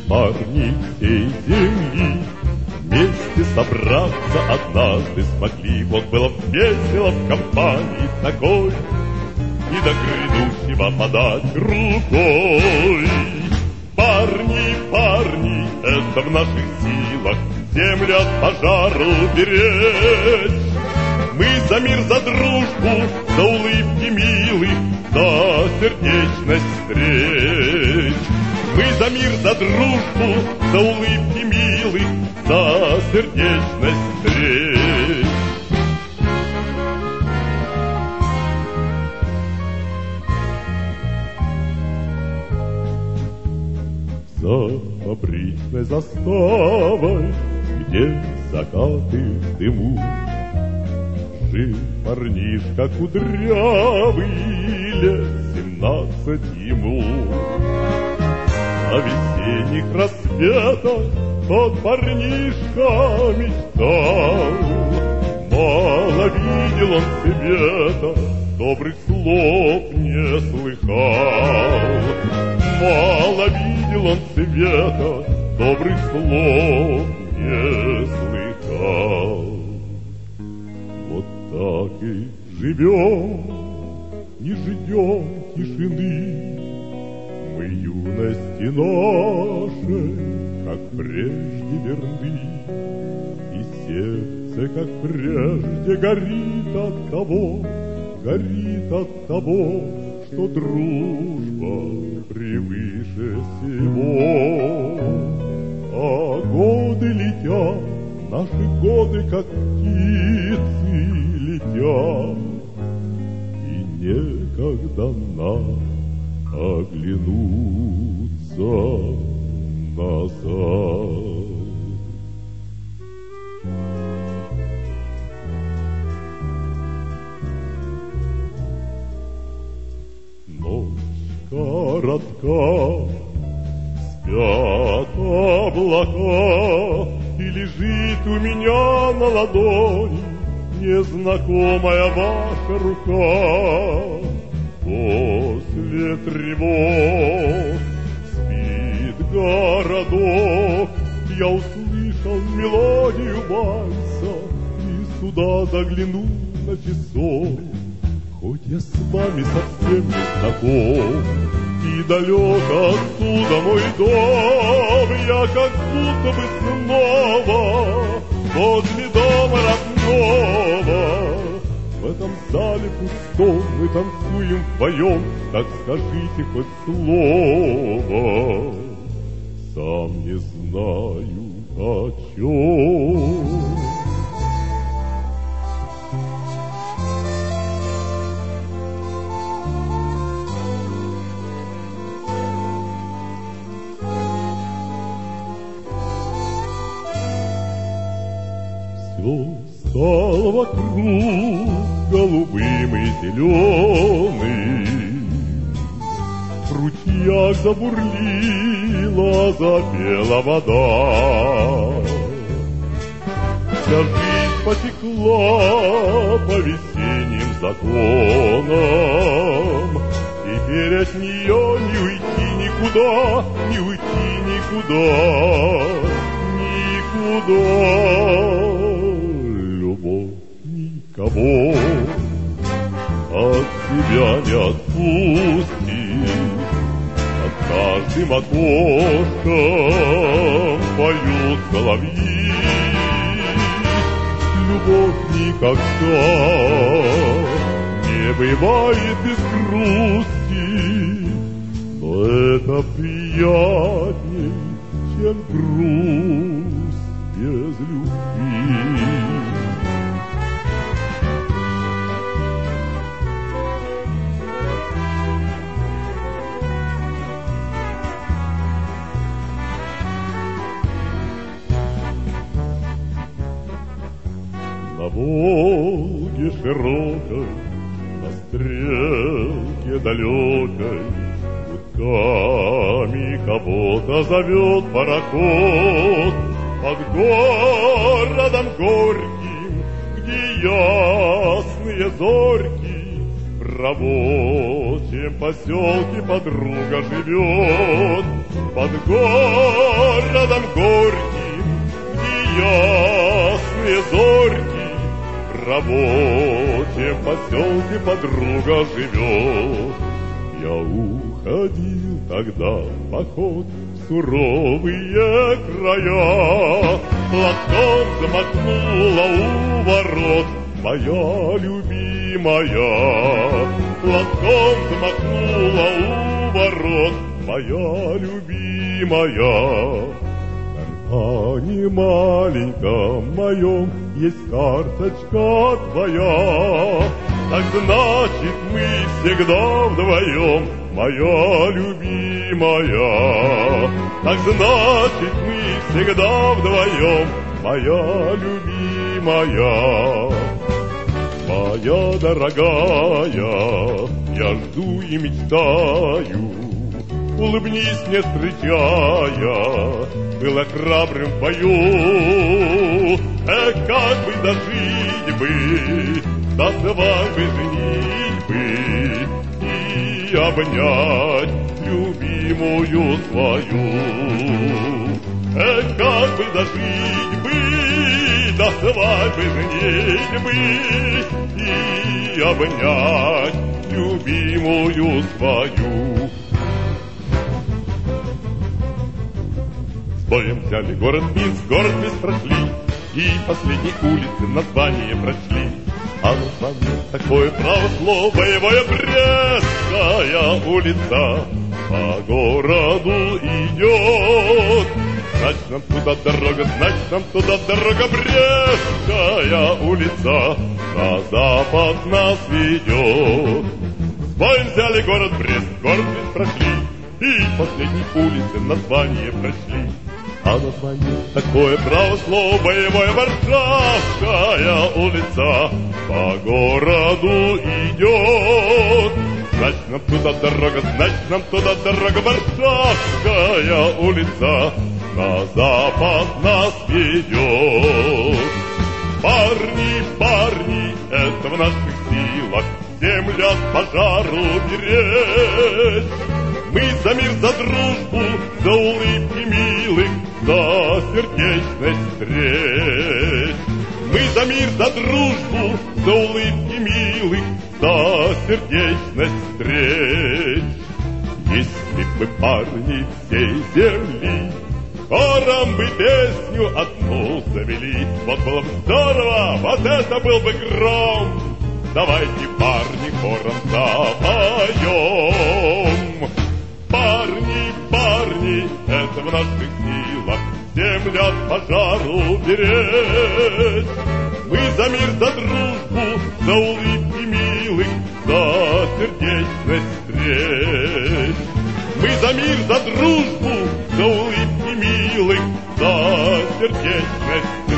парни всей земли вместе собраться однажды смогли. Вот было весело в компании такой, и до грядущего подать рукой. Парни, парни, это в наших силах землю от пожара уберечь. Мы за мир, за дружбу, за улыбки милых, за сердечность встреч. Мы за мир, за дружбу, за улыбки милых, за сердечность встреч. За фабричной заставой, где закаты в дыму, жил парнишка кудрявый, лет 17 ему. На весенних рассветах тот парнишка мечтал. Мало видел он света, добрых слов не слыхал. Мало видел он света, добрых слов не слыхал. Вот так и живем, не ждем тишины. Мы юности нашей, как прежде, верны, и сердце, как прежде, горит от того, что дружба превыше всего. А годы летят, наши годы, как птицы, летят, и некогда нам оглянуться назад. Ночь коротка, спят облака, и лежит у меня на ладони незнакомая ваша рука. После тревог спит городок, я услышал мелодию вальса и сюда заглянул на часок. Хоть я с вами совсем не знаком и далек отсюда мой дом, я как будто бы снова возле дома родного. В этом зале пустом мы танцуем вдвоем, так скажите хоть слово. Сам не знаю о чем. Все стало вокруг голубым и зеленым, в ручьях забурлила, запела вода. Вся жизнь потекла по весенним законам, теперь от нее не уйти никуда, не уйти никуда, никуда. Любовь никого от себя не отпустит, над каждым окошком поют соловьи. Любовь никогда не бывает без грусти, но это приятней, чем грусть без любви. На Волге широкой, на стрелке далекой, гудками кого-то зовет пароход. Под городом горьким, где ясные зорьки, в рабочем поселке подруга живет. под городом горьким, где ясные зорьки, в рабочем поселке подруга живет. Я уходил тогда в поход в суровые края, платком замахнула у ворот моя любимая, платком замахнула у ворот моя любимая. В кармане маленьком моем есть карточка твоя, так значит мы всегда вдвоем, моя любимая. Так значит мы всегда вдвоем, моя любимая. Моя дорогая, я жду и мечтаю, улыбнись мне, встречая, была храбрым в бою. Как бы дожить бы, до свадьбы женитьбы и обнять любимую свою. Как бы дожить бы, до свадьбы женитьбы и обнять любимую свою. С боем взяли город Минск прошли, и последней улицы название прочли. А название такое право слово, боевая Брестская улица по городу идет. Значит, нам туда дорога, значит, нам туда дорога, Брестская улица на запад нас ведет. С боем взяли город Брест прошли, и последней улицы название прочли. А название такое право слово, боевая Варшавская улица по городу идет. Значит, нам туда дорога, значит, нам туда дорога, Варшавская улица на запад нас ведет. Парни, парни, это в наших силах землю от пожару беречь. Мы за мир, за дружбу, за улыбки милых, за сердечность встреч. Мы за мир, за дружбу, за улыбки милых, за сердечность встреч. Если бы парни всей земли хором бы песню одну завели, вот было бы здорово, вот это был бы гром. Давайте, парни, хором запоем. Парни, парни, это в наших силах землю от пожару беречь. Мы за мир, за дружбу, за улыбки милых, за сердечность встреч. Мы за мир, за дружбу, за улыбки милых, за сердечность встреч.